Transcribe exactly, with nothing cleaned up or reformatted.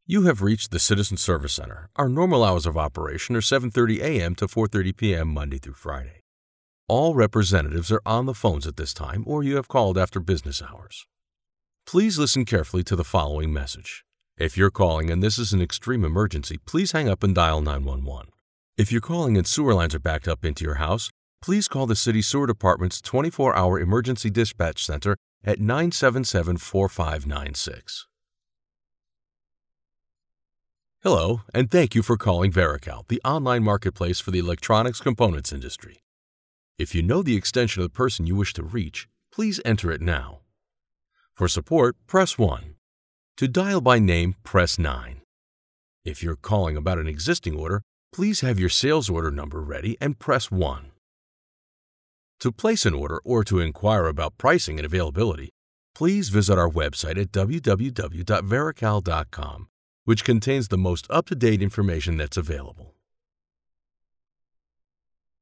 You have reached the Citizen Service Center. Our normal hours of operation are seven thirty a.m. to four thirty p.m. Monday through Friday. All representatives are on the phones at this time, or you have called after business hours. Please listen carefully to the following message. If you're calling and this is an extreme emergency, please hang up and dial nine one one. If you're calling and sewer lines are backed up into your house, please call the City Sewer Department's twenty-four hour Emergency Dispatch Center at nine seven seven, four five nine six. Hello, and thank you for calling Verical, the online marketplace for the electronics components industry. If you know the extension of the person you wish to reach, please enter it now. For support, press one. To dial by name, press nine. If you're calling about an existing order, please have your sales order number ready and press one. To place an order or to inquire about pricing and availability, please visit our website at w w w dot verical dot com, which contains the most up-to-date information that's available.